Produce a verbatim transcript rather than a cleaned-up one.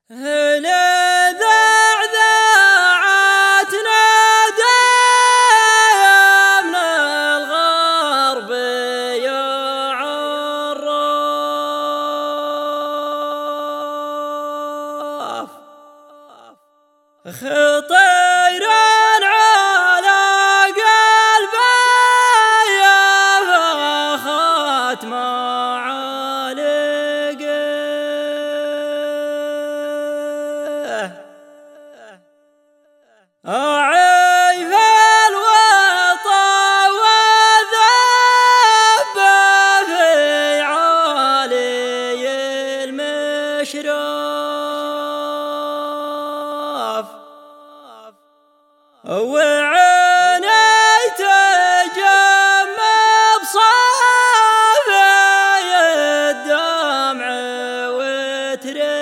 لذا عذاعت نادى من الغرب يا عراف خطير على قلبي يا خاتم أعيف الوطى وذب في عالي المشرف وعيني تجمع بصافي الدمع وتري